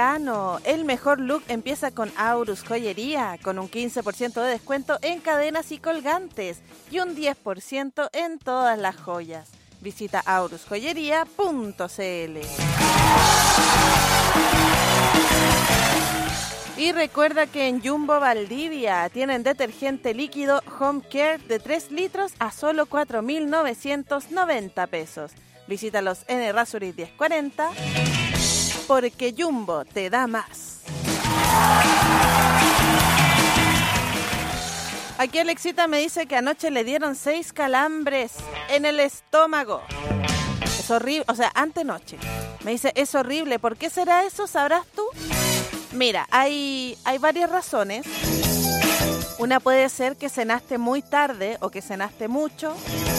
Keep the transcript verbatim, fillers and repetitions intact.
verano. El mejor look empieza con Aurus Joyería, con un quince por ciento de descuento en cadenas y colgantes y un diez por ciento en todas las joyas. Visita aurus joyería punto c l. Y recuerda que en Jumbo Valdivia tienen detergente líquido Home Care de tres litros a solo cuatro mil novecientos noventa pesos. Visítalos en Errázuriz diez cuarenta porque Jumbo te da más. Aquí Alexita me dice que anoche le dieron seis calambres en el estómago. Es horrible, o sea, antenoche. Me dice, es horrible. ¿Por qué será eso? ¿Sabrás tú? Mira, hay, hay varias razones. Una puede ser que cenaste muy tarde o que cenaste mucho.